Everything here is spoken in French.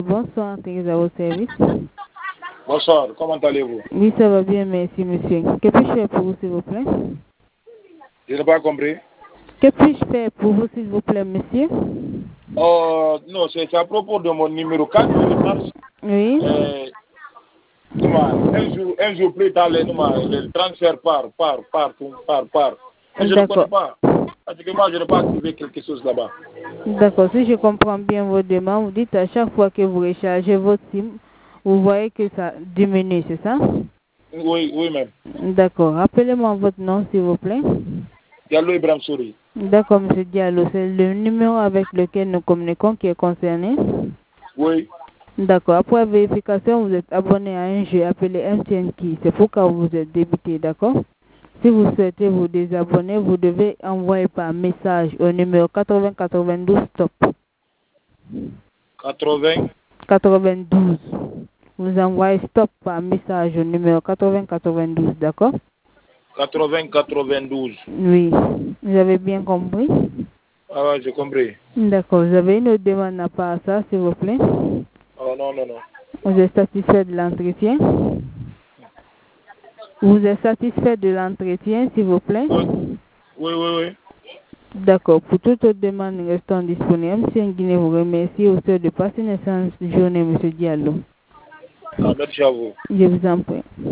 Bonsoir, Thérèse à votre service. Bonsoir, comment allez-vous? Oui, ça va bien, merci, monsieur. Que puis-je faire pour vous, s'il vous plaît? Je n'ai pas compris. Que puis-je faire pour vous, s'il vous plaît, monsieur? Non, c'est à propos de mon numéro 4. Oui. Un jour plus tard, le transfert part. Mais je ne connais pas. Parce que moi, je n'ai pas trouvé quelque chose là-bas. D'accord, si je comprends bien vos demandes, vous dites à chaque fois que vous rechargez votre SIM, vous voyez que ça diminue, c'est ça? Oui, oui, même. D'accord. Rappelez-moi votre nom, s'il vous plaît. Diallo Ibrahim Souri. D'accord, monsieur Diallo. C'est le numéro avec lequel nous communiquons qui est concerné? Oui. D'accord. Après vérification, vous êtes abonné à un jeu appelé MTN Key. C'est pourquoi vous êtes débité, d'accord? Si vous souhaitez vous désabonner, vous devez envoyer par message au numéro 8092 stop. 92. Vous envoyez stop par message au numéro 8092, d'accord? 92. Oui. Vous avez bien compris? Ah ouais, j'ai compris. D'accord. Vous avez une autre demande à part ça, s'il vous plaît? Oh non. Vous êtes satisfait de l'entretien? Vous êtes satisfait de l'entretien, s'il vous plaît? Oui. D'accord. Pour toute autre demande restant disponible, M. Guinée vous remercie au sein de passer une excellente journée, M. Diallo. Ah, merci à vous. Je vous en prie.